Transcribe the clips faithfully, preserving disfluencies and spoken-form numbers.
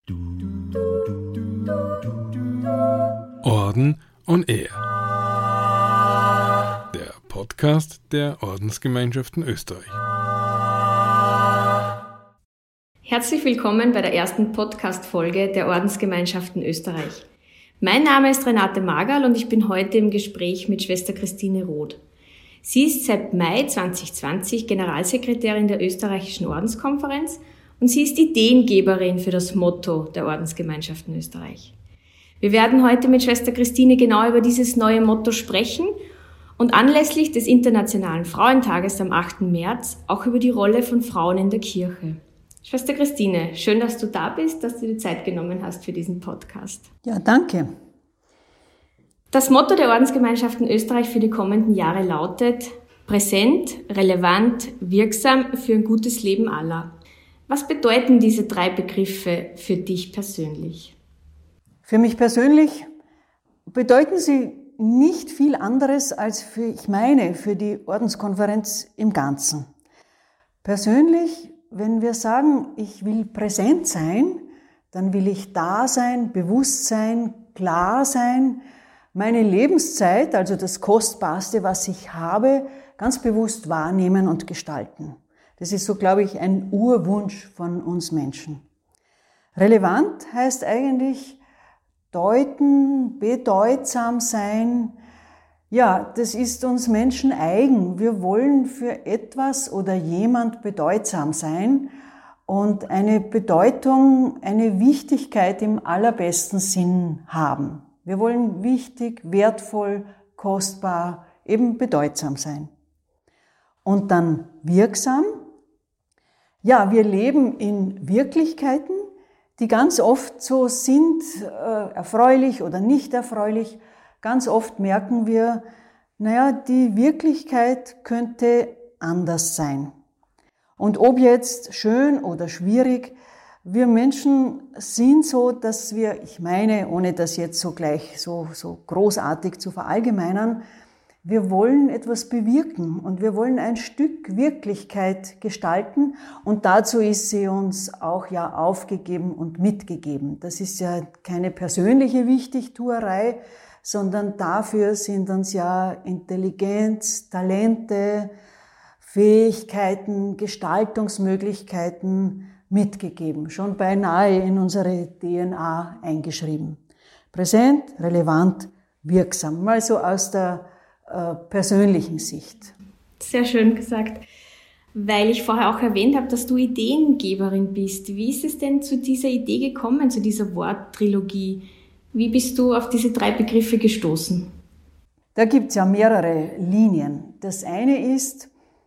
Orden on Air. Der Podcast der Ordensgemeinschaften Österreich. Herzlich willkommen bei der ersten Podcast-Folge der Ordensgemeinschaften Österreich. Mein Name ist Renate Magerl und ich bin heute im Gespräch mit Schwester Christine Roth. Sie ist seit Mai zwanzig zwanzig Generalsekretärin der Österreichischen Ordenskonferenz und sie ist Ideengeberin für das Motto der Ordensgemeinschaften Österreich. Wir werden heute mit Schwester Christine genau über dieses neue Motto sprechen und anlässlich des Internationalen Frauentages am achten März auch über die Rolle von Frauen in der Kirche. Schwester Christine, schön, dass du da bist, dass du dir Zeit genommen hast für diesen Podcast. Ja, danke. Das Motto der Ordensgemeinschaften Österreich für die kommenden Jahre lautet: präsent, relevant, wirksam für ein gutes Leben aller. Was bedeuten diese drei Begriffe für dich persönlich? Für mich persönlich bedeuten sie nicht viel anderes als für, ich meine, für die Ordenskonferenz im Ganzen. Persönlich, wenn wir sagen, ich will präsent sein, dann will ich da sein, bewusst sein, klar sein, meine Lebenszeit, also das Kostbarste, was ich habe, ganz bewusst wahrnehmen und gestalten. Das ist so, glaube ich, ein Urwunsch von uns Menschen. Relevant heißt eigentlich deuten, bedeutsam sein. Ja, das ist uns Menschen eigen. Wir wollen für etwas oder jemand bedeutsam sein und eine Bedeutung, eine Wichtigkeit im allerbesten Sinn haben. Wir wollen wichtig, wertvoll, kostbar, eben bedeutsam sein. Und dann wirksam. Ja, wir leben in Wirklichkeiten, die ganz oft so sind, äh, erfreulich oder nicht erfreulich. Ganz oft merken wir, naja, die Wirklichkeit könnte anders sein. Und ob jetzt schön oder schwierig, wir Menschen sind so, dass wir, ich meine, ohne das jetzt so gleich so, so großartig zu verallgemeinern, wir wollen etwas bewirken und wir wollen ein Stück Wirklichkeit gestalten und dazu ist sie uns auch ja aufgegeben und mitgegeben. Das ist ja keine persönliche Wichtigtuerei, sondern dafür sind uns ja Intelligenz, Talente, Fähigkeiten, Gestaltungsmöglichkeiten mitgegeben, schon beinahe in unsere D N A eingeschrieben. Präsent, relevant, wirksam. Mal so aus der äh, persönlichen Sicht. Sehr schön gesagt. Weil ich vorher auch erwähnt habe, dass du Ideengeberin bist. Wie ist es denn zu dieser Idee gekommen, zu dieser Worttrilogie? Wie bist du auf diese drei Begriffe gestoßen? Da gibt es ja mehrere Linien. Das eine ist,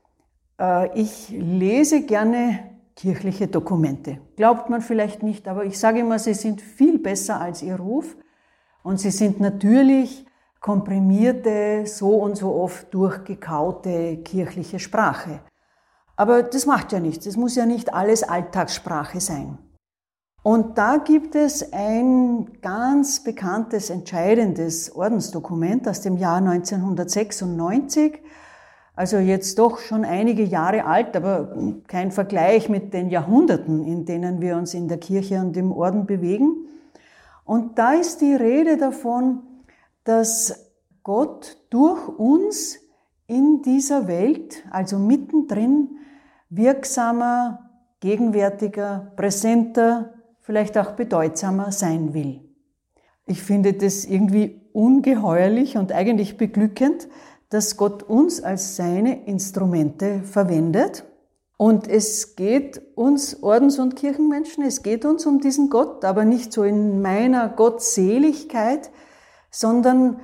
äh, ich lese gerne kirchliche Dokumente. Glaubt man vielleicht nicht, aber ich sage immer, sie sind viel besser als ihr Ruf und sie sind natürlich komprimierte, so und so oft durchgekaute kirchliche Sprache. Aber das macht ja nichts, es muss ja nicht alles Alltagssprache sein. Und da gibt es ein ganz bekanntes, entscheidendes Ordensdokument aus dem Jahr neunzehnhundertsechsundneunzig, also jetzt doch schon einige Jahre alt, aber kein Vergleich mit den Jahrhunderten, in denen wir uns in der Kirche und im Orden bewegen. Und da ist die Rede davon, dass Gott durch uns in dieser Welt, also mittendrin, wirksamer, gegenwärtiger, präsenter, vielleicht auch bedeutsamer sein will. Ich finde das irgendwie ungeheuerlich und eigentlich beglückend, dass Gott uns als seine Instrumente verwendet. Und es geht uns Ordens- und Kirchenmenschen, es geht uns um diesen Gott, aber nicht so in meiner Gottseligkeit, sondern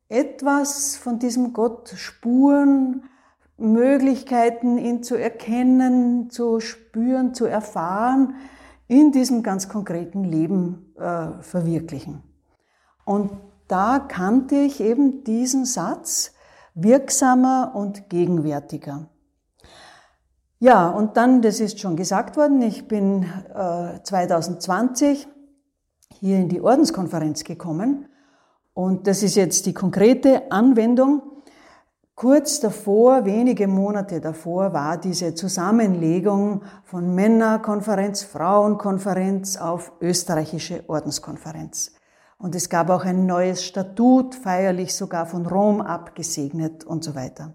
etwas von diesem Gott spüren, Möglichkeiten, ihn zu erkennen, zu spüren, zu erfahren, in diesem ganz konkreten Leben äh, verwirklichen. Und da kannte ich eben diesen Satz, wirksamer und gegenwärtiger. Ja, und dann, das ist schon gesagt worden, ich bin äh, zwanzig zwanzig hier in die Ordenskonferenz gekommen und das ist jetzt die konkrete Anwendung. Kurz davor, wenige Monate davor, war diese Zusammenlegung von Männerkonferenz, Frauenkonferenz auf österreichische Ordenskonferenz. Und es gab auch ein neues Statut, feierlich sogar von Rom abgesegnet und so weiter.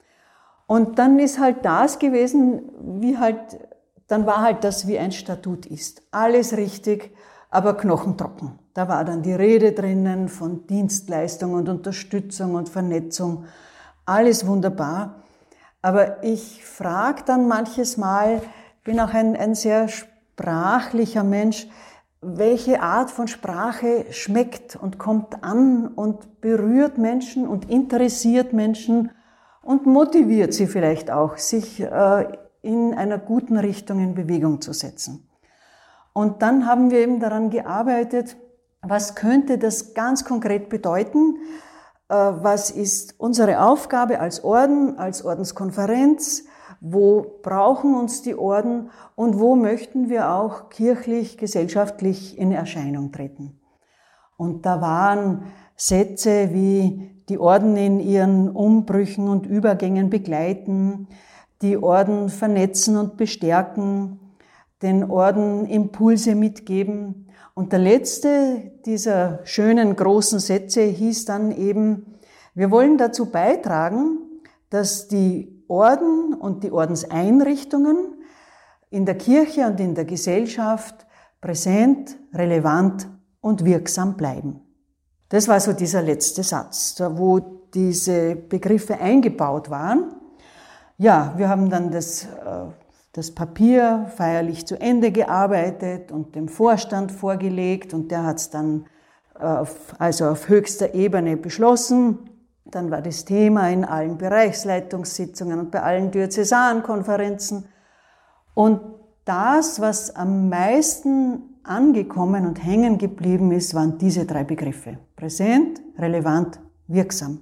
Und dann ist halt das gewesen, wie halt, dann war halt das, wie ein Statut ist. Alles richtig, aber knochentrocken. Da war dann die Rede drinnen von Dienstleistung und Unterstützung und Vernetzung. Alles wunderbar. Aber ich frage dann manches Mal, bin auch ein, ein sehr sprachlicher Mensch, welche Art von Sprache schmeckt und kommt an und berührt Menschen und interessiert Menschen und motiviert sie vielleicht auch, sich äh, in einer guten Richtung in Bewegung zu setzen. Und dann haben wir eben daran gearbeitet, was könnte das ganz konkret bedeuten? Äh, was ist unsere Aufgabe als Orden, als Ordenskonferenz? Wo brauchen uns die Orden und wo möchten wir auch kirchlich, gesellschaftlich in Erscheinung treten? Und da waren Sätze wie die Orden in ihren Umbrüchen und Übergängen begleiten, die Orden vernetzen und bestärken, den Orden Impulse mitgeben. Und der letzte dieser schönen großen Sätze hieß dann eben, wir wollen dazu beitragen, dass die Orden und die Ordenseinrichtungen in der Kirche und in der Gesellschaft präsent, relevant und wirksam bleiben. Das war so dieser letzte Satz, wo diese Begriffe eingebaut waren. Ja, wir haben dann das, das Papier feierlich zu Ende gearbeitet und dem Vorstand vorgelegt und der hat es dann auf, also auf höchster Ebene beschlossen. Dann war das Thema in allen Bereichsleitungssitzungen und bei allen Diözesankonferenzen. Und das, was am meisten angekommen und hängen geblieben ist, waren diese drei Begriffe. Präsent, relevant, wirksam.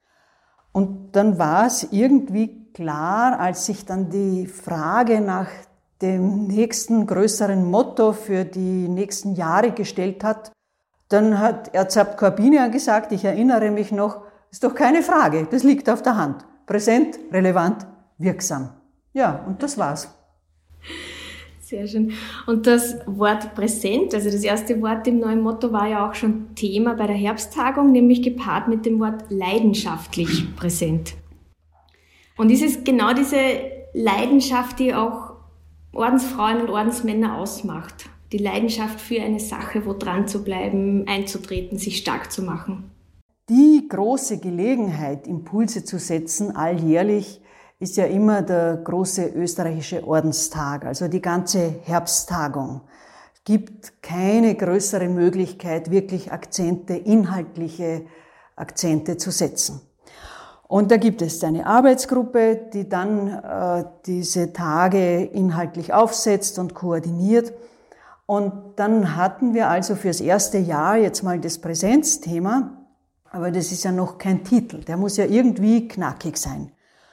Und dann war es irgendwie klar, als sich dann die Frage nach dem nächsten größeren Motto für die nächsten Jahre gestellt hat, dann hat Erzabt Corbinian gesagt, ich erinnere mich noch, ist doch keine Frage, das liegt auf der Hand. Präsent, relevant, wirksam. Ja, und das war's. Sehr schön. Und das Wort präsent, also das erste Wort im neuen Motto, war ja auch schon Thema bei der Herbsttagung, nämlich gepaart mit dem Wort leidenschaftlich präsent. Und ist es genau diese Leidenschaft, die auch Ordensfrauen und Ordensmänner ausmacht? Die Leidenschaft für eine Sache, wo dran zu bleiben, einzutreten, sich stark zu machen? Die große Gelegenheit, Impulse zu setzen, alljährlich, ist ja immer der große österreichische Ordenstag, also die ganze Herbsttagung. Es gibt keine größere Möglichkeit, wirklich Akzente, inhaltliche Akzente zu setzen. Und da gibt es eine Arbeitsgruppe, die dann äh, diese Tage inhaltlich aufsetzt und koordiniert. Und dann hatten wir also fürs erste Jahr jetzt mal das Präsenzthema, aber das ist ja noch kein Titel, der muss ja irgendwie knackig sein.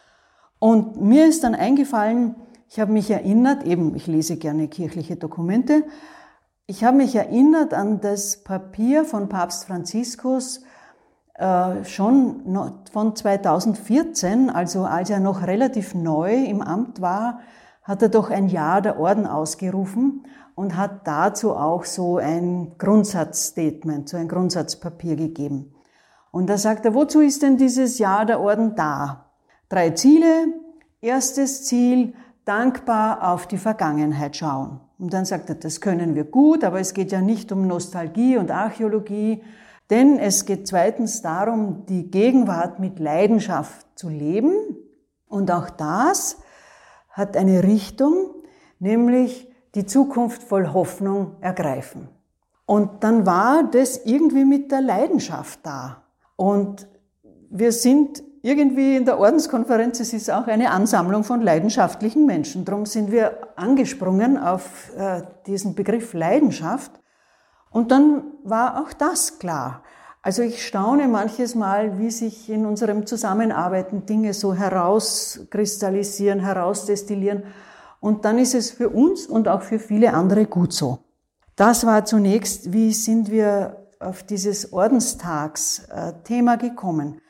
Und mir ist dann eingefallen, ich habe mich erinnert, eben, ich lese gerne kirchliche Dokumente, ich habe mich erinnert an das Papier von Papst Franziskus, äh, schon noch von zweitausendvierzehn, also als er noch relativ neu im Amt war, hat er doch ein Jahr der Orden ausgerufen und hat dazu auch so ein Grundsatzstatement, so ein Grundsatzpapier gegeben. Und da sagt er, wozu ist denn dieses Jahr der Orden da? Drei Ziele. Erstes Ziel, dankbar auf die Vergangenheit schauen. Und dann sagt er, das können wir gut, aber es geht ja nicht um Nostalgie und Archäologie, denn es geht zweitens darum, die Gegenwart mit Leidenschaft zu leben. Und auch das hat eine Richtung, nämlich die Zukunft voll Hoffnung ergreifen. Und dann war das irgendwie mit der Leidenschaft da. Und wir sind irgendwie in der Ordenskonferenz, es ist auch eine Ansammlung von leidenschaftlichen Menschen. Darum sind wir angesprungen auf äh, diesen Begriff Leidenschaft. Und dann war auch das klar. Also ich staune manches Mal, wie sich in unserem Zusammenarbeiten Dinge so herauskristallisieren, herausdestillieren. Und dann ist es für uns und auch für viele andere gut so. Das war zunächst, wie sind wir auf dieses Ordenstagsthema gekommen.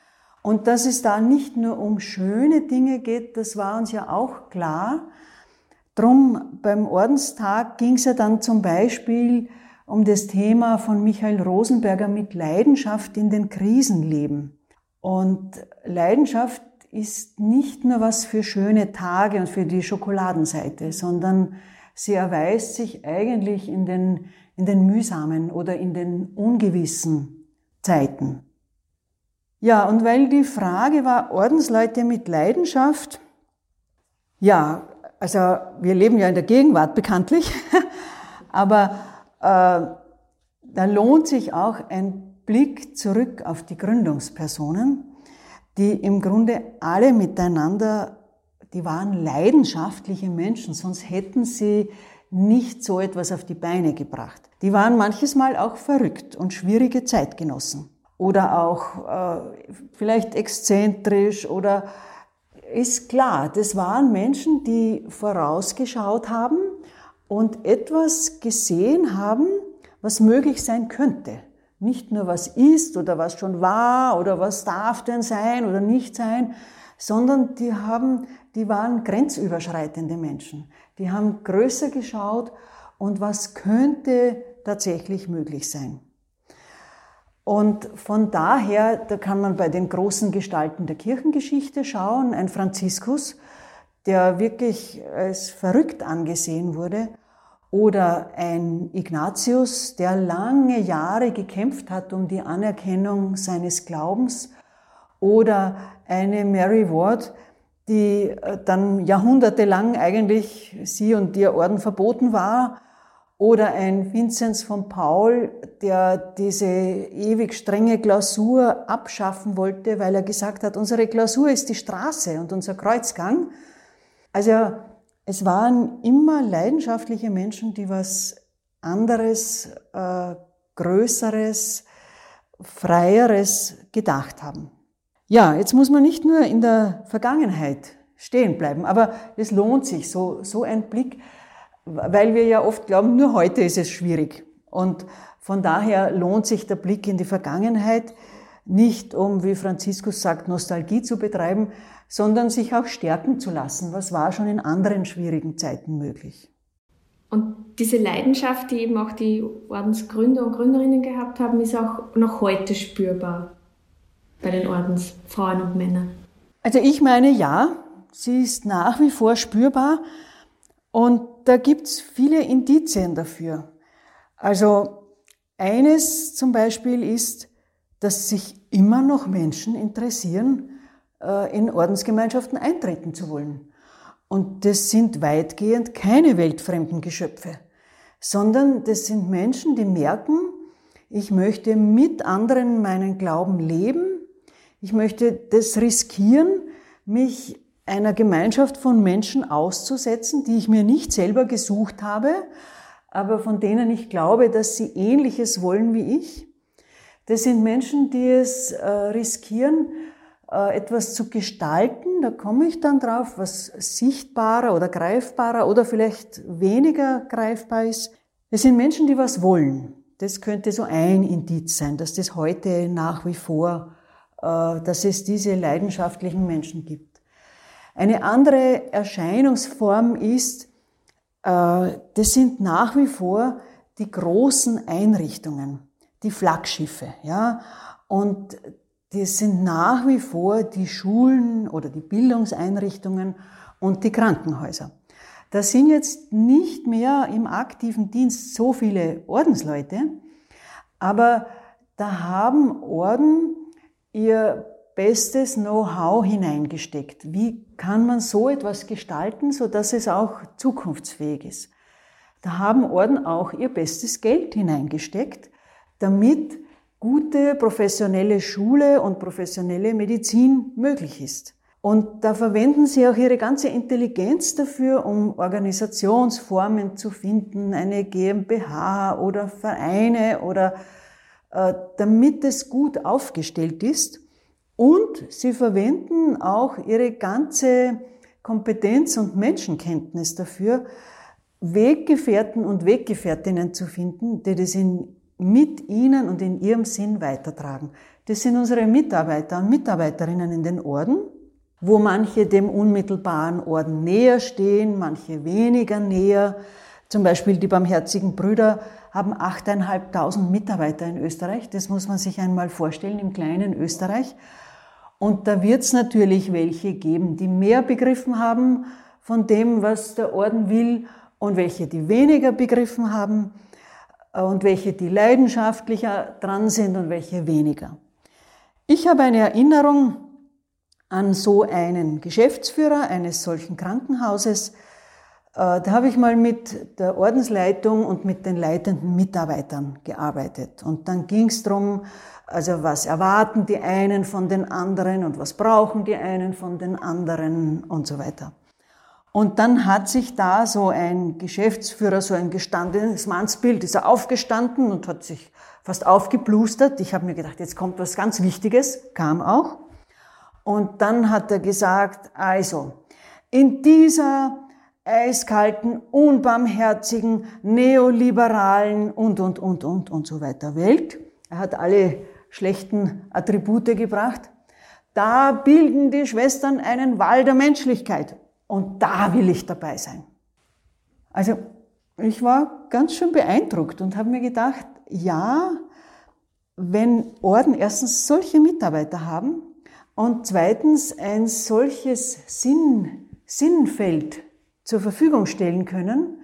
Und dass es da nicht nur um schöne Dinge geht, das war uns ja auch klar. Drum beim Ordenstag ging es ja dann zum Beispiel um das Thema von Michael Rosenberger mit Leidenschaft in den Krisen leben. Und Leidenschaft ist nicht nur was für schöne Tage und für die Schokoladenseite, sondern sie erweist sich eigentlich in den, in den mühsamen oder in den ungewissen Zeiten. Ja, und weil die Frage war, Ordensleute mit Leidenschaft, ja, also wir leben ja in der Gegenwart bekanntlich, aber äh, da lohnt sich auch ein Blick zurück auf die Gründungspersonen, die im Grunde alle miteinander, die waren leidenschaftliche Menschen, sonst hätten sie nicht so etwas auf die Beine gebracht. Die waren manches Mal auch verrückt und schwierige Zeitgenossen oder auch äh, vielleicht exzentrisch oder ist klar, das waren Menschen, die vorausgeschaut haben und etwas gesehen haben, was möglich sein könnte. Nicht nur was ist oder was schon war oder was darf denn sein oder nicht sein, sondern die haben, die waren grenzüberschreitende Menschen. Die haben größer geschaut und was könnte tatsächlich möglich sein. Und von daher, da kann man bei den großen Gestalten der Kirchengeschichte schauen, ein Franziskus, der wirklich als verrückt angesehen wurde, oder ein Ignatius, der lange Jahre gekämpft hat um die Anerkennung seines Glaubens. Oder eine Mary Ward, die dann jahrhundertelang eigentlich sie und ihr Orden verboten war. Oder ein Vinzenz von Paul, der diese ewig strenge Klausur abschaffen wollte, weil er gesagt hat, unsere Klausur ist die Straße und unser Kreuzgang. Also es waren immer leidenschaftliche Menschen, die was anderes, äh, Größeres, Freieres gedacht haben. Ja, jetzt muss man nicht nur in der Vergangenheit stehen bleiben, aber es lohnt sich, so, so ein Blick, weil wir ja oft glauben, nur heute ist es schwierig. Und von daher lohnt sich der Blick in die Vergangenheit, nicht um, wie Franziskus sagt, Nostalgie zu betreiben, sondern sich auch stärken zu lassen. Was war schon in anderen schwierigen Zeiten möglich? Und diese Leidenschaft, die eben auch die Ordensgründer und Gründerinnen gehabt haben, ist auch noch heute spürbar bei den Ordensfrauen und Männern. Also ich meine, ja, sie ist nach wie vor spürbar und da gibt's viele Indizien dafür. Also eines zum Beispiel ist, dass sich immer noch Menschen interessieren, in Ordensgemeinschaften eintreten zu wollen. Und das sind weitgehend keine weltfremden Geschöpfe, sondern das sind Menschen, die merken, ich möchte mit anderen meinen Glauben leben, ich möchte das riskieren, mich einer Gemeinschaft von Menschen auszusetzen, die ich mir nicht selber gesucht habe, aber von denen ich glaube, dass sie Ähnliches wollen wie ich. Das sind Menschen, die es äh, riskieren, äh, etwas zu gestalten, da komme ich dann drauf, was sichtbarer oder greifbarer oder vielleicht weniger greifbar ist. Es sind Menschen, die was wollen. Das könnte so ein Indiz sein, dass das heute nach wie vor, äh, dass es diese leidenschaftlichen Menschen gibt. Eine andere Erscheinungsform ist, äh, das sind nach wie vor die großen Einrichtungen, die Flaggschiffe, ja, und das sind nach wie vor die Schulen oder die Bildungseinrichtungen und die Krankenhäuser. Da sind jetzt nicht mehr im aktiven Dienst so viele Ordensleute, aber da haben Orden ihr bestes Know-how hineingesteckt. Wie kann man so etwas gestalten, sodass es auch zukunftsfähig ist? Da haben Orden auch ihr bestes Geld hineingesteckt, damit gute professionelle Schule und professionelle Medizin möglich ist. Und da verwenden sie auch ihre ganze Intelligenz dafür, um Organisationsformen zu finden, eine GmbH oder Vereine oder äh, damit es gut aufgestellt ist. Und sie verwenden auch ihre ganze Kompetenz und Menschenkenntnis dafür, Weggefährten und Weggefährtinnen zu finden, die das in mit ihnen und in ihrem Sinn weitertragen. Das sind unsere Mitarbeiter und Mitarbeiterinnen in den Orden, wo manche dem unmittelbaren Orden näher stehen, manche weniger näher. Zum Beispiel die Barmherzigen Brüder haben achttausendfünfhundert Mitarbeiter in Österreich. Das muss man sich einmal vorstellen, im kleinen Österreich. Und da wird es natürlich welche geben, die mehr begriffen haben von dem, was der Orden will, und welche, die weniger begriffen haben, und welche, die leidenschaftlicher dran sind und welche weniger. Ich habe eine Erinnerung an so einen Geschäftsführer eines solchen Krankenhauses. Da habe ich mal mit der Ordensleitung und mit den leitenden Mitarbeitern gearbeitet. Und dann ging es darum, also was erwarten die einen von den anderen und was brauchen die einen von den anderen und so weiter. Und dann hat sich da so ein Geschäftsführer, so ein gestandenes Mannsbild, ist er aufgestanden und hat sich fast aufgeplustert. Ich habe mir gedacht, jetzt kommt was ganz Wichtiges, kam auch. Und dann hat er gesagt, also, in dieser eiskalten, unbarmherzigen, neoliberalen und, und, und, und, und so weiter Welt, er hat alle schlechten Attribute gebracht, da bilden die Schwestern einen Wall der Menschlichkeit. Und da will ich dabei sein. Also ich war ganz schön beeindruckt und habe mir gedacht, ja, wenn Orden erstens solche Mitarbeiter haben und zweitens ein solches Sinn, Sinnfeld zur Verfügung stellen können,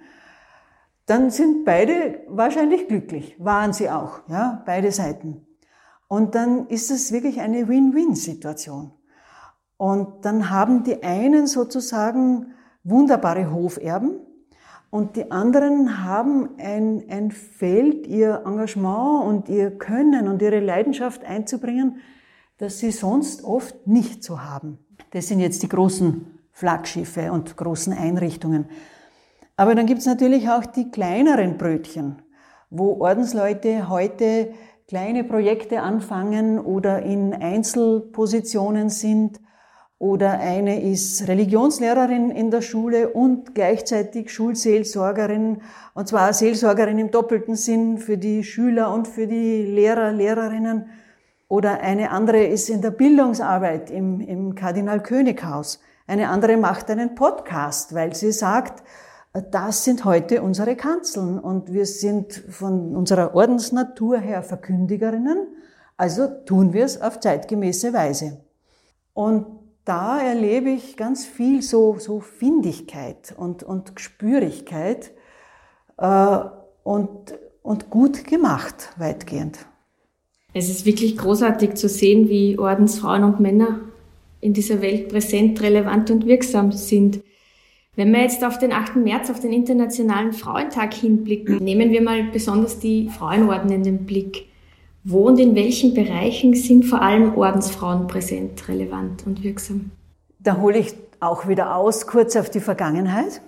dann sind beide wahrscheinlich glücklich. Waren sie auch, ja, beide Seiten. Und dann ist es wirklich eine Win-Win-Situation. Und dann haben die einen sozusagen wunderbare Hoferben und die anderen haben ein, ein Feld, ihr Engagement und ihr Können und ihre Leidenschaft einzubringen, das sie sonst oft nicht so haben. Das sind jetzt die großen Flaggschiffe und großen Einrichtungen. Aber dann gibt es natürlich auch die kleineren Brötchen, wo Ordensleute heute kleine Projekte anfangen oder in Einzelpositionen sind. Oder eine ist Religionslehrerin in der Schule und gleichzeitig Schulseelsorgerin, und zwar Seelsorgerin im doppelten Sinn für die Schüler und für die Lehrer, Lehrerinnen. Oder eine andere ist in der Bildungsarbeit im, im Kardinal-König-Haus. Eine andere macht einen Podcast, weil sie sagt, das sind heute unsere Kanzeln und wir sind von unserer Ordensnatur her Verkündigerinnen, also tun wir es auf zeitgemäße Weise. Und da erlebe ich ganz viel so, so Findigkeit und, und Gespürigkeit äh, und, und gut gemacht, weitgehend. Es ist wirklich großartig zu sehen, wie Ordensfrauen und Männer in dieser Welt präsent, relevant und wirksam sind. Wenn wir jetzt auf den achten März, auf den Internationalen Frauentag hinblicken, nehmen wir mal besonders die Frauenorden in den Blick. Wo und in welchen Bereichen sind vor allem Ordensfrauen präsent, relevant und wirksam? Da hole ich auch wieder aus, kurz auf die Vergangenheit.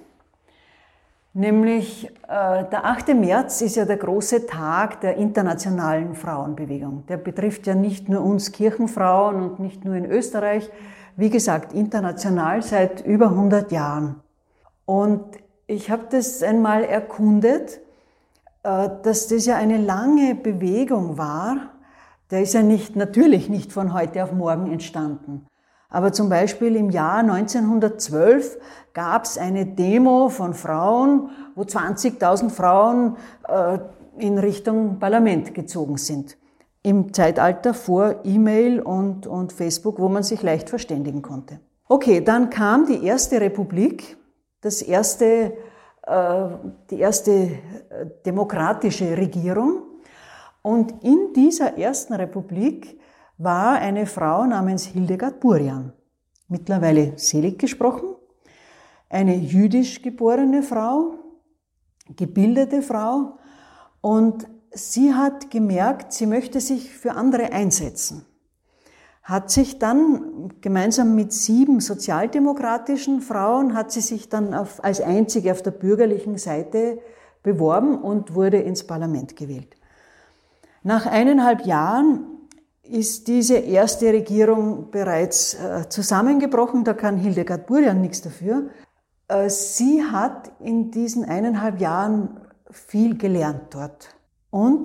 Nämlich äh, der achte März ist ja der große Tag der internationalen Frauenbewegung. Der betrifft ja nicht nur uns Kirchenfrauen und nicht nur in Österreich, wie gesagt, international seit über hundert Jahren. Und ich habe das einmal erkundet, dass das ja eine lange Bewegung war. Der ist ja nicht, natürlich nicht von heute auf morgen entstanden. Aber zum Beispiel im Jahr neunzehnhundertzwölf gab es eine Demo von Frauen, wo zwanzigtausend Frauen äh, in Richtung Parlament gezogen sind. Im Zeitalter vor E-Mail und, und Facebook, wo man sich leicht verständigen konnte. Okay, dann kam die erste Republik, das erste die erste demokratische Regierung. Und in dieser ersten Republik war eine Frau namens Hildegard Burian, mittlerweile selig gesprochen, eine jüdisch geborene Frau, gebildete Frau. Und sie hat gemerkt, sie möchte sich für andere einsetzen. Hat sich dann gemeinsam mit sieben sozialdemokratischen Frauen, hat sie sich dann auf, als einzige auf der bürgerlichen Seite beworben und wurde ins Parlament gewählt. Nach eineinhalb Jahren ist diese erste Regierung bereits äh, zusammengebrochen, da kann Hildegard Burian nichts dafür. Äh, sie hat in diesen eineinhalb Jahren viel gelernt dort und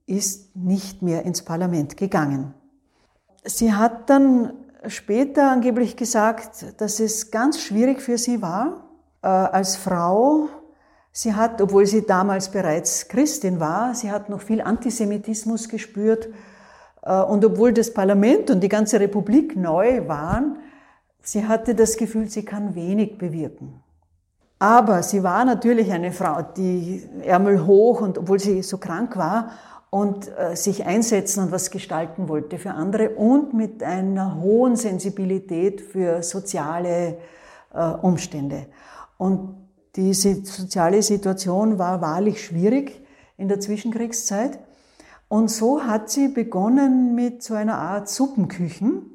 ist nicht mehr ins Parlament gegangen. Sie hat dann später angeblich gesagt, dass es ganz schwierig für sie war, äh, als Frau. Sie hat, obwohl sie damals bereits Christin war, sie hat noch viel Antisemitismus gespürt. Äh, und obwohl das Parlament und die ganze Republik neu waren, sie hatte das Gefühl, sie kann wenig bewirken. Aber sie war natürlich eine Frau, die Ärmel hoch und obwohl sie so krank war und äh, sich einsetzen und was gestalten wollte für andere und mit einer hohen Sensibilität für soziale äh, Umstände. Und diese soziale Situation war wahrlich schwierig in der Zwischenkriegszeit. Und so hat sie begonnen mit so einer Art Suppenküchen,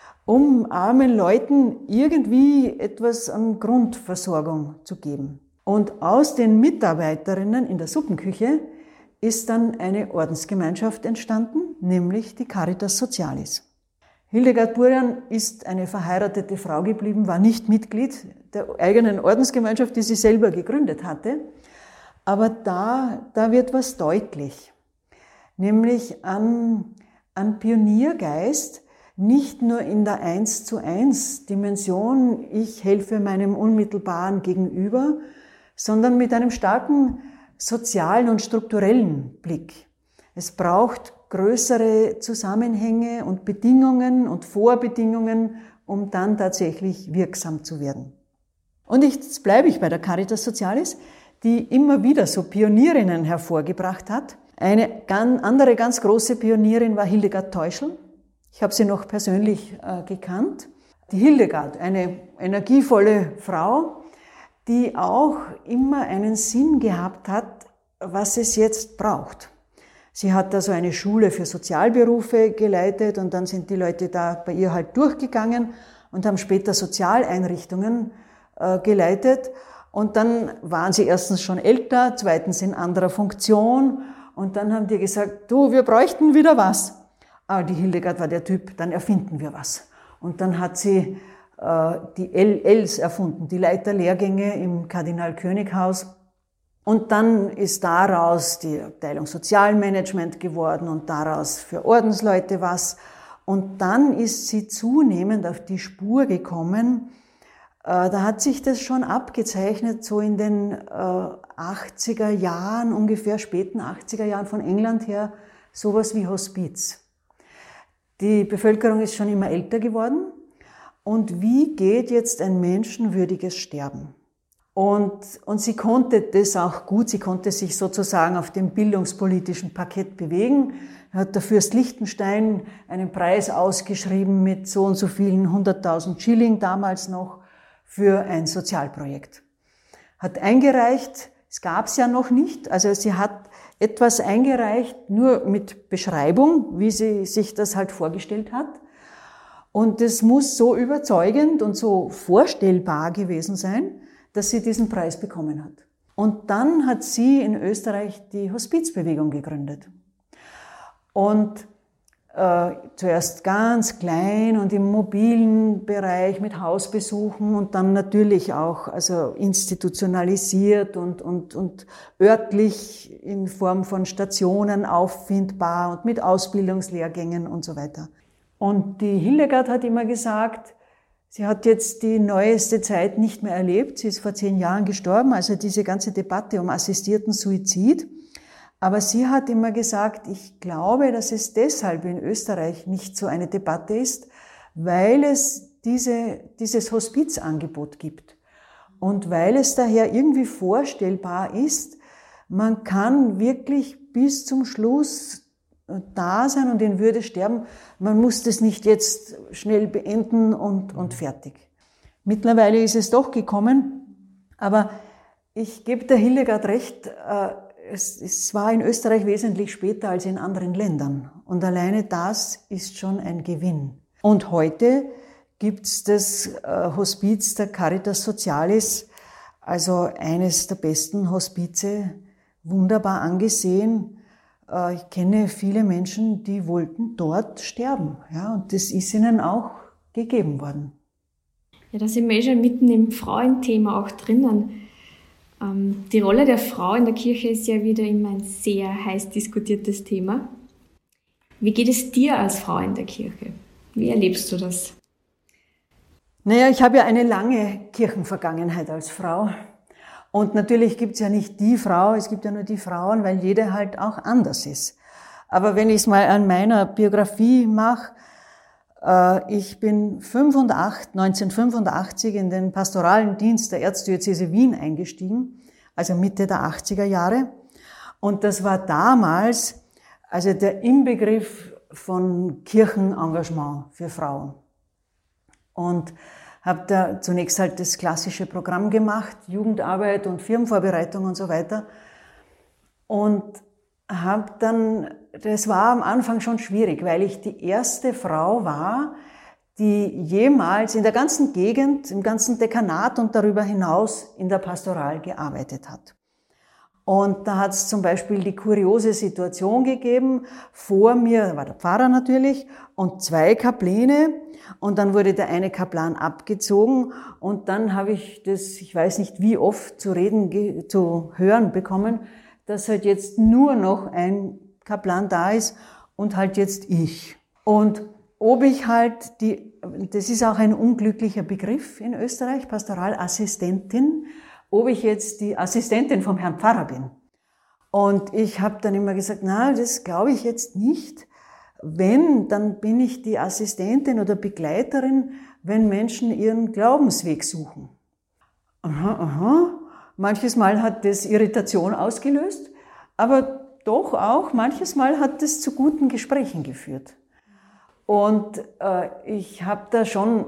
um armen Leuten irgendwie etwas an Grundversorgung zu geben. Und aus den Mitarbeiterinnen in der Suppenküche ist dann eine Ordensgemeinschaft entstanden, nämlich die Caritas Socialis. Hildegard Burian ist eine verheiratete Frau geblieben, war nicht Mitglied der eigenen Ordensgemeinschaft, die sie selber gegründet hatte. Aber da, da wird was deutlich, nämlich an, an Pioniergeist, nicht nur in der eins zu eins Dimension, ich helfe meinem unmittelbaren Gegenüber, sondern mit einem starken sozialen und strukturellen Blick. Es braucht größere Zusammenhänge und Bedingungen und Vorbedingungen, um dann tatsächlich wirksam zu werden. Und jetzt bleibe ich bei der Caritas Socialis, die immer wieder so Pionierinnen hervorgebracht hat. Eine ganz andere ganz große Pionierin war Hildegard Teuschl. Ich habe sie noch persönlich äh, gekannt. Die Hildegard, eine energievolle Frau, die auch immer einen Sinn gehabt hat, was es jetzt braucht. Sie hat da so eine Schule für Sozialberufe geleitet und dann sind die Leute da bei ihr halt durchgegangen und haben später Sozialeinrichtungen äh, geleitet. Und dann waren sie erstens schon älter, zweitens in anderer Funktion und dann haben die gesagt, du, wir bräuchten wieder was. Aber die Hildegard war der Typ, dann erfinden wir was. Und dann hat sie die L Ls erfunden, die Leiterlehrgänge im Kardinal-König-Haus. Und dann ist daraus die Abteilung Sozialmanagement geworden und daraus für Ordensleute was. Und dann ist sie zunehmend auf die Spur gekommen. Da hat sich das schon abgezeichnet, so in den achtziger Jahren, ungefähr späten achtziger Jahren von England her, sowas wie Hospiz. Die Bevölkerung ist schon immer älter geworden. Und wie geht jetzt ein menschenwürdiges Sterben? Und, und sie konnte das auch gut, sie konnte sich sozusagen auf dem bildungspolitischen Parkett bewegen. Hat der Fürst Liechtenstein einen Preis ausgeschrieben mit so und so vielen hunderttausend Schilling damals noch für ein Sozialprojekt. Hat eingereicht, es gab es ja noch nicht, also sie hat etwas eingereicht, nur mit Beschreibung, wie sie sich das halt vorgestellt hat. Und es muss so überzeugend und so vorstellbar gewesen sein, dass sie diesen Preis bekommen hat. Und dann hat sie in Österreich die Hospizbewegung gegründet. Und äh, zuerst ganz klein und im mobilen Bereich mit Hausbesuchen und dann natürlich auch also institutionalisiert und, und, und örtlich in Form von Stationen auffindbar und mit Ausbildungslehrgängen und so weiter. Und die Hildegard hat immer gesagt, sie hat jetzt die neueste Zeit nicht mehr erlebt. Sie ist vor zehn Jahren gestorben, also diese ganze Debatte um assistierten Suizid. Aber sie hat immer gesagt, ich glaube, dass es deshalb in Österreich nicht so eine Debatte ist, weil es diese, dieses Hospizangebot gibt. Und weil es daher irgendwie vorstellbar ist, man kann wirklich bis zum Schluss da sein und in Würde sterben. Man muss das nicht jetzt schnell beenden und, und fertig. Mittlerweile ist es doch gekommen, aber ich gebe der Hildegard recht, äh, es, es war in Österreich wesentlich später als in anderen Ländern. Und alleine das ist schon ein Gewinn. Und heute gibt's das äh, Hospiz der Caritas Socialis, also eines der besten Hospize, wunderbar angesehen. Ich kenne viele Menschen, die wollten dort sterben, ja, und das ist ihnen auch gegeben worden. Ja, da sind wir eh schon mitten im Frauenthema auch drinnen. Ähm, die Rolle der Frau in der Kirche ist ja wieder immer ein sehr heiß diskutiertes Thema. Wie geht es dir als Frau in der Kirche? Wie erlebst du das? Naja, ich habe ja eine lange Kirchenvergangenheit als Frau. Und natürlich gibt es ja nicht die Frau, es gibt ja nur die Frauen, weil jede halt auch anders ist. Aber wenn ich es mal an meiner Biografie mache, äh, ich bin neunzehnhundertfünfundachtzig in den pastoralen Dienst der Erzdiözese Wien eingestiegen, also Mitte der achtziger Jahre. Und das war damals also der Inbegriff von Kirchenengagement für Frauen. Und habe da zunächst halt das klassische Programm gemacht, Jugendarbeit und Firmenvorbereitung und so weiter. Und habe dann, das war am Anfang schon schwierig, weil ich die erste Frau war, die jemals in der ganzen Gegend, im ganzen Dekanat und darüber hinaus in der Pastoral gearbeitet hat. Und da hat es zum Beispiel die kuriose Situation gegeben, vor mir war der Pfarrer natürlich und zwei Kapläne und dann wurde der eine Kaplan abgezogen und dann habe ich das, ich weiß nicht wie oft zu reden, zu hören bekommen, dass halt jetzt nur noch ein Kaplan da ist und halt jetzt ich. Und ob ich halt die, das ist auch ein unglücklicher Begriff in Österreich, Pastoralassistentin, ob ich jetzt die Assistentin vom Herrn Pfarrer bin. Und ich habe dann immer gesagt, na, das glaube ich jetzt nicht. Wenn, dann bin ich die Assistentin oder Begleiterin, wenn Menschen ihren Glaubensweg suchen. Aha, aha. Manches Mal hat das Irritation ausgelöst, aber doch auch, manches Mal hat das zu guten Gesprächen geführt. Und äh, ich habe da schon,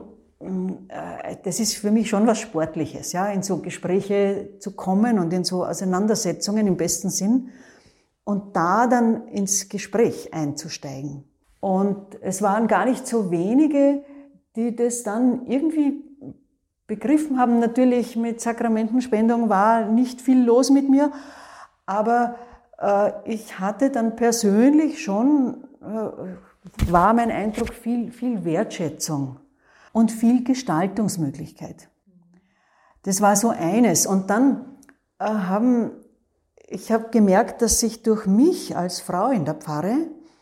äh, das ist für mich schon was Sportliches, ja, in so Gespräche zu kommen und in so Auseinandersetzungen im besten Sinn und da dann ins Gespräch einzusteigen. Und es waren gar nicht so wenige, die das dann irgendwie begriffen haben. Natürlich mit Sakramentenspendung war nicht viel los mit mir, aber äh, ich hatte dann persönlich schon, äh, war mein Eindruck, viel, viel Wertschätzung und viel Gestaltungsmöglichkeit. Das war so eines. Und dann äh, haben, ich habe gemerkt, dass sich durch mich als Frau in der Pfarre,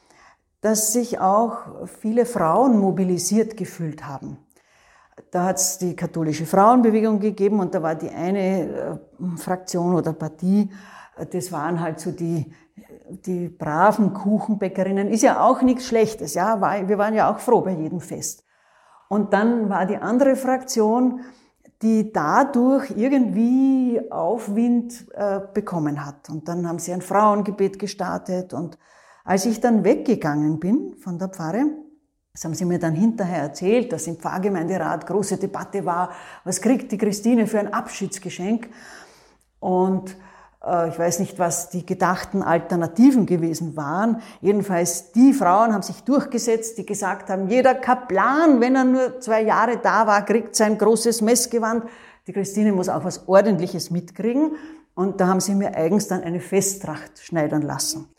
dass sich auch viele Frauen mobilisiert gefühlt haben. Da hat es die katholische Frauenbewegung gegeben und da war die eine äh, Fraktion oder Partie, das waren halt so die, die braven Kuchenbäckerinnen. Ist ja auch nichts Schlechtes, ja, war, wir waren ja auch froh bei jedem Fest. Und dann war die andere Fraktion, die dadurch irgendwie Aufwind äh, bekommen hat. Und dann haben sie ein Frauengebet gestartet und als ich dann weggegangen bin von der Pfarre, das haben sie mir dann hinterher erzählt, dass im Pfarrgemeinderat große Debatte war, was kriegt die Christine für ein Abschiedsgeschenk? Und äh, ich weiß nicht, was die gedachten Alternativen gewesen waren. Jedenfalls, die Frauen haben sich durchgesetzt, die gesagt haben, jeder Kaplan, wenn er nur zwei Jahre da war, kriegt sein großes Messgewand. Die Christine muss auch was Ordentliches mitkriegen. Und da haben sie mir eigens dann eine Festtracht schneidern lassen.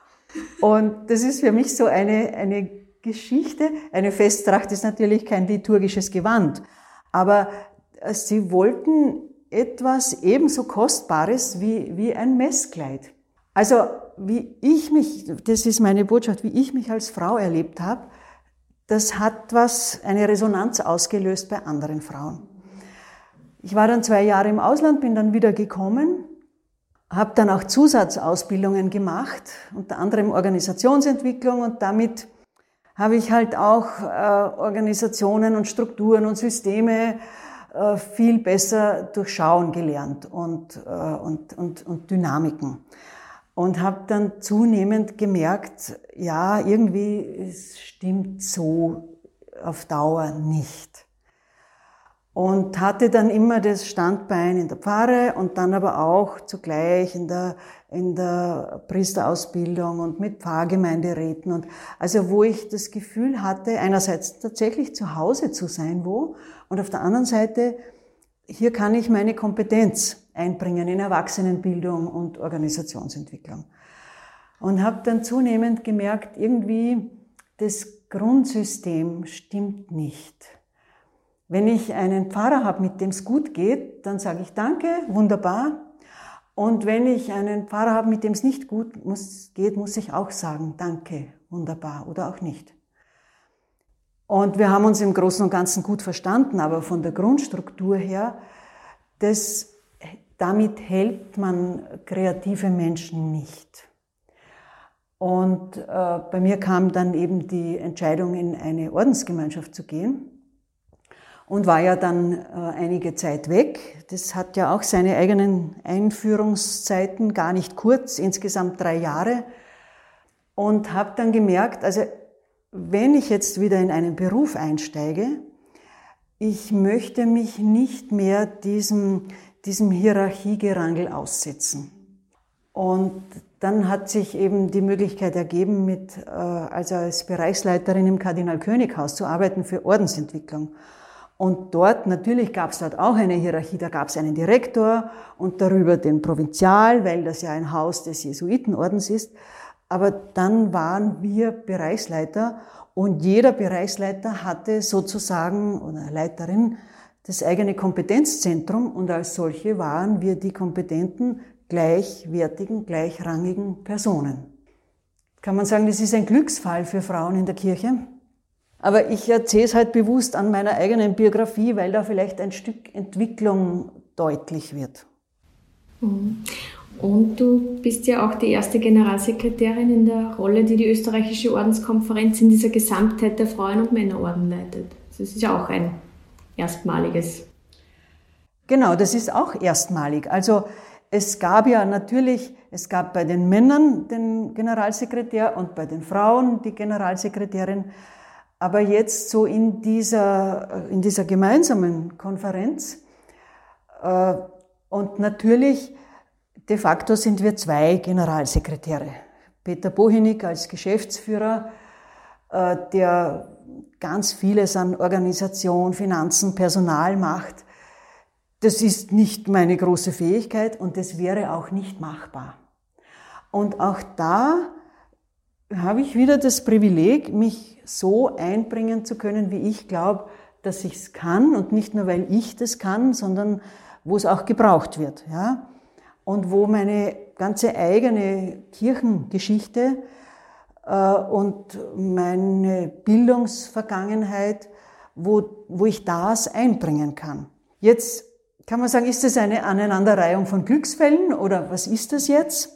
Und das ist für mich so eine, eine Geschichte. Eine Festtracht ist natürlich kein liturgisches Gewand, aber sie wollten etwas ebenso Kostbares wie, wie ein Messkleid. Also wie ich mich, das ist meine Botschaft, wie ich mich als Frau erlebt habe, das hat was, eine Resonanz ausgelöst bei anderen Frauen. Ich war dann zwei Jahre im Ausland, bin dann wieder gekommen, habe dann auch Zusatzausbildungen gemacht, unter anderem Organisationsentwicklung und damit habe ich halt auch äh, Organisationen und Strukturen und Systeme äh, viel besser durchschauen gelernt und, äh, und, und, und Dynamiken. Und habe dann zunehmend gemerkt, ja, irgendwie es stimmt so auf Dauer nicht. Und hatte dann immer das Standbein in der Pfarre und dann aber auch zugleich in der, in der Priesterausbildung und mit Pfarrgemeinderäten. Und also wo ich das Gefühl hatte, einerseits tatsächlich zu Hause zu sein, wo, und auf der anderen Seite, hier kann ich meine Kompetenz einbringen in Erwachsenenbildung und Organisationsentwicklung. Und habe dann zunehmend gemerkt, irgendwie das Grundsystem stimmt nicht. Wenn ich einen Pfarrer habe, mit dem es gut geht, dann sage ich danke, wunderbar. Und wenn ich einen Pfarrer habe, mit dem es nicht gut muss, geht, muss ich auch sagen, danke, wunderbar oder auch nicht. Und wir haben uns im Großen und Ganzen gut verstanden, aber von der Grundstruktur her, das, damit hält man kreative Menschen nicht. Und äh, bei mir kam dann eben die Entscheidung, in eine Ordensgemeinschaft zu gehen und war ja dann äh, einige Zeit weg. Das hat ja auch seine eigenen Einführungszeiten, gar nicht kurz, insgesamt drei Jahre. Und habe dann gemerkt, also wenn ich jetzt wieder in einen Beruf einsteige, ich möchte mich nicht mehr diesem, diesem Hierarchiegerangel aussetzen. Und dann hat sich eben die Möglichkeit ergeben, mit, äh, also als Bereichsleiterin im Kardinal-König-Haus zu arbeiten für Ordensentwicklung. Und dort, natürlich gab es dort auch eine Hierarchie, da gab es einen Direktor und darüber den Provinzial, weil das ja ein Haus des Jesuitenordens ist. Aber dann waren wir Bereichsleiter und jeder Bereichsleiter hatte sozusagen, oder Leiterin, das eigene Kompetenzzentrum und als solche waren wir die kompetenten, gleichwertigen, gleichrangigen Personen. Kann man sagen, das ist ein Glücksfall für Frauen in der Kirche? Aber ich erzähle es halt bewusst an meiner eigenen Biografie, weil da vielleicht ein Stück Entwicklung deutlich wird. Und du bist ja auch die erste Generalsekretärin in der Rolle, die die österreichische Ordenskonferenz in dieser Gesamtheit der Frauen- und Männerorden leitet. Das ist ja auch ein erstmaliges. Genau, das ist auch erstmalig. Also es gab ja natürlich, es gab bei den Männern den Generalsekretär und bei den Frauen die Generalsekretärin. Aber jetzt so in dieser, in dieser gemeinsamen Konferenz äh, und natürlich de facto sind wir zwei Generalsekretäre. Peter Bohinik als Geschäftsführer, äh, der ganz vieles an Organisation, Finanzen, Personal macht. Das ist nicht meine große Fähigkeit und das wäre auch nicht machbar. Und auch da habe ich wieder das Privileg, mich so einbringen zu können, wie ich glaube, dass ich es kann und nicht nur, weil ich das kann, sondern wo es auch gebraucht wird, ja. Und wo meine ganze eigene Kirchengeschichte äh, und meine Bildungsvergangenheit, wo, wo ich das einbringen kann. Jetzt kann man sagen, ist das eine Aneinanderreihung von Glücksfällen oder was ist das jetzt?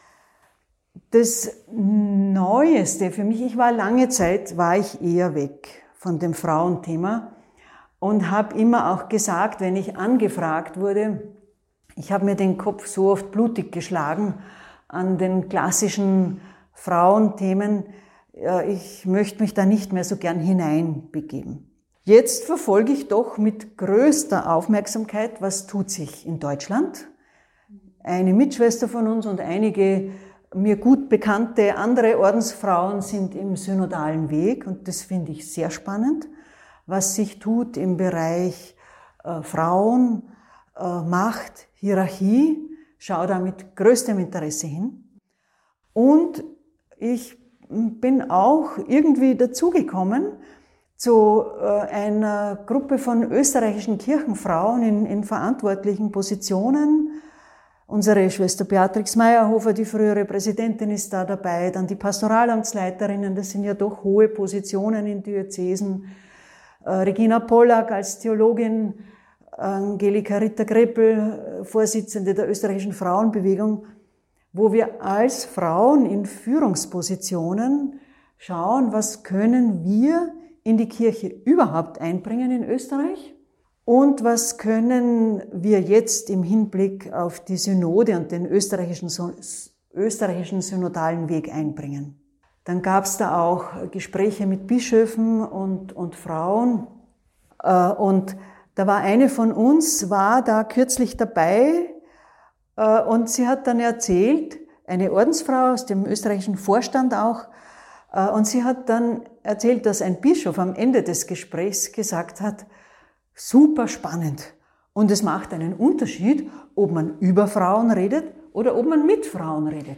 Das Neueste für mich, ich war lange Zeit, war ich eher weg von dem Frauenthema und habe immer auch gesagt, wenn ich angefragt wurde, ich habe mir den Kopf so oft blutig geschlagen an den klassischen Frauenthemen, ich möchte mich da nicht mehr so gern hineinbegeben. Jetzt verfolge ich doch mit größter Aufmerksamkeit, was tut sich in Deutschland. Eine Mitschwester von uns und einige mir gut bekannte andere Ordensfrauen sind im synodalen Weg und das finde ich sehr spannend, was sich tut im Bereich äh, Frauen, äh, Macht, Hierarchie. Schaue da mit größtem Interesse hin. Und ich bin auch irgendwie dazugekommen zu äh, einer Gruppe von österreichischen Kirchenfrauen in, in verantwortlichen Positionen. Unsere Schwester Beatrix Meyerhofer, die frühere Präsidentin, ist da dabei. Dann die Pastoralamtsleiterinnen, das sind ja doch hohe Positionen in Diözesen. Äh, Regina Pollack als Theologin, Angelika Ritter-Greppel, Vorsitzende der österreichischen Frauenbewegung, wo wir als Frauen in Führungspositionen schauen, was können wir in die Kirche überhaupt einbringen in Österreich und was können wir jetzt im Hinblick auf die Synode und den österreichischen, österreichischen synodalen Weg einbringen. Dann gab es da auch Gespräche mit Bischöfen und, und Frauen und da war eine von uns, war da kürzlich dabei äh, und sie hat dann erzählt, eine Ordensfrau aus dem österreichischen Vorstand auch, äh, und sie hat dann erzählt, dass ein Bischof am Ende des Gesprächs gesagt hat, super spannend und es macht einen Unterschied, ob man über Frauen redet oder ob man mit Frauen redet.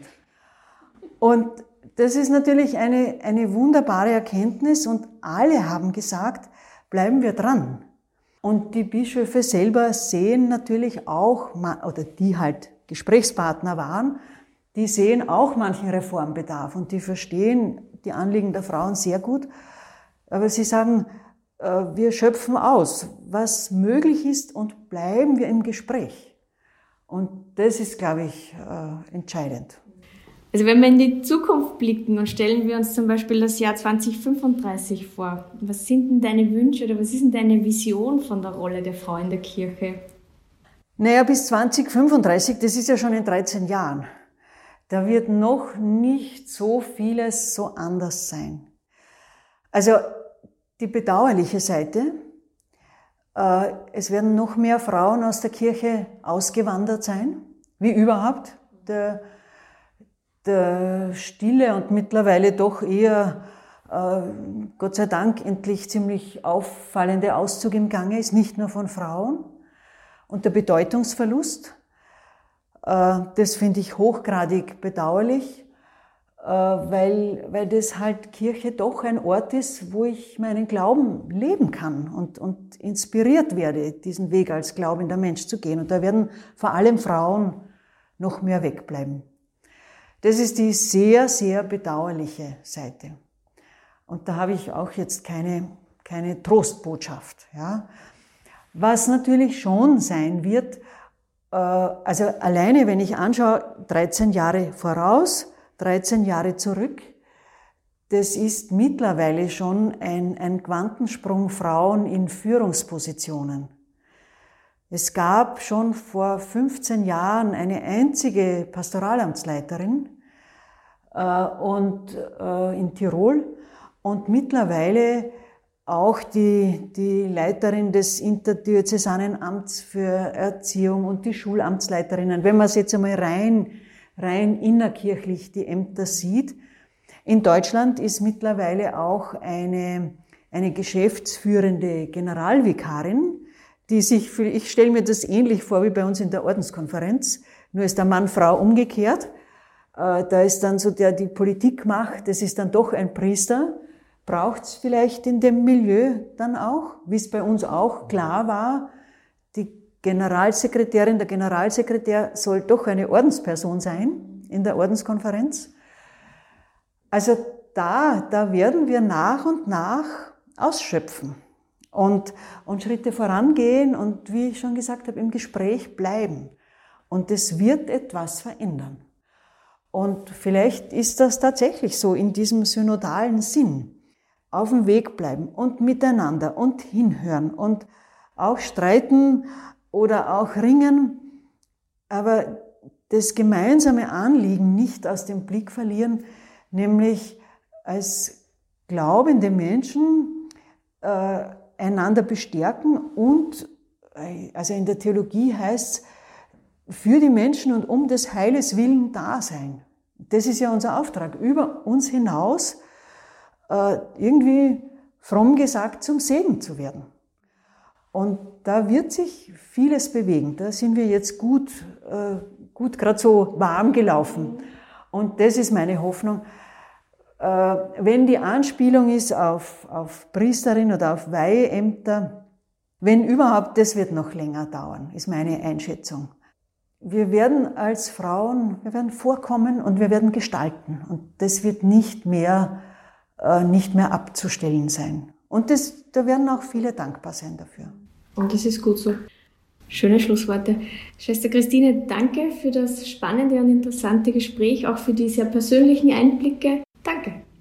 Und das ist natürlich eine, eine wunderbare Erkenntnis und alle haben gesagt, bleiben wir dran. Und die Bischöfe selber sehen natürlich auch, oder die halt Gesprächspartner waren, die sehen auch manchen Reformbedarf und die verstehen die Anliegen der Frauen sehr gut. Aber sie sagen, wir schöpfen aus, was möglich ist und bleiben wir im Gespräch. Und das ist, glaube ich, entscheidend. Also wenn wir in die Zukunft blicken und stellen wir uns zum Beispiel das Jahr zwanzig fünfunddreißig vor, was sind denn deine Wünsche oder was ist denn deine Vision von der Rolle der Frau in der Kirche? Naja, bis zwanzig fünfunddreißig, das ist ja schon in dreizehn Jahren. Da wird noch nicht so vieles so anders sein. Also die bedauerliche Seite, äh, es werden noch mehr Frauen aus der Kirche ausgewandert sein, wie überhaupt. Der Der stille und mittlerweile doch eher, äh, Gott sei Dank, endlich ziemlich auffallende Auszug im Gange ist, nicht nur von Frauen. Und der Bedeutungsverlust, äh, das finde ich hochgradig bedauerlich, äh, weil, weil das halt Kirche doch ein Ort ist, wo ich meinen Glauben leben kann und, und inspiriert werde, diesen Weg als glaubender Mensch zu gehen. Und da werden vor allem Frauen noch mehr wegbleiben. Das ist die sehr, sehr bedauerliche Seite. Und da habe ich auch jetzt keine, keine Trostbotschaft. Ja. Was natürlich schon sein wird, äh, also alleine, wenn ich anschaue, dreizehn Jahre voraus, dreizehn Jahre zurück, das ist mittlerweile schon ein, ein Quantensprung Frauen in Führungspositionen. Es gab schon vor fünfzehn Jahren eine einzige Pastoralamtsleiterin äh, und, äh, in Tirol und mittlerweile auch die, die Leiterin des interdiözesanen Amts für Erziehung und die Schulamtsleiterinnen. Wenn man es jetzt einmal rein, rein innerkirchlich die Ämter sieht. In Deutschland ist mittlerweile auch eine, eine geschäftsführende Generalvikarin, die sich für, ich stelle mir das ähnlich vor wie bei uns in der Ordenskonferenz, nur ist der Mann-Frau umgekehrt. Äh, da ist dann so der, die Politik macht, das ist dann doch ein Priester. Braucht es vielleicht in dem Milieu dann auch, wie es bei uns auch klar war, die Generalsekretärin, der Generalsekretär soll doch eine Ordensperson sein in der Ordenskonferenz. Also da, da werden wir nach und nach ausschöpfen. Und, und Schritte vorangehen und, wie ich schon gesagt habe, im Gespräch bleiben. Und das wird etwas verändern. Und vielleicht ist das tatsächlich so in diesem synodalen Sinn. Auf dem Weg bleiben und miteinander und hinhören und auch streiten oder auch ringen, aber das gemeinsame Anliegen nicht aus dem Blick verlieren, nämlich als glaubende Menschen äh, einander bestärken und, also in der Theologie heißt es, für die Menschen und um des Heiles willen da sein. Das ist ja unser Auftrag, über uns hinaus äh, irgendwie fromm gesagt zum Segen zu werden. Und da wird sich vieles bewegen. Da sind wir jetzt gut, äh, gut gerade so warm gelaufen. Und das ist meine Hoffnung. Wenn die Anspielung ist auf, auf Priesterin oder auf Weiheämter, wenn überhaupt, das wird noch länger dauern, ist meine Einschätzung. Wir werden als Frauen, wir werden vorkommen und wir werden gestalten. Und das wird nicht mehr, äh, nicht mehr abzustellen sein. Und das, da werden auch viele dankbar sein dafür. Und das ist gut so. Schöne Schlussworte. Schwester Christine, danke für das spannende und interessante Gespräch, auch für die sehr persönlichen Einblicke. Danke.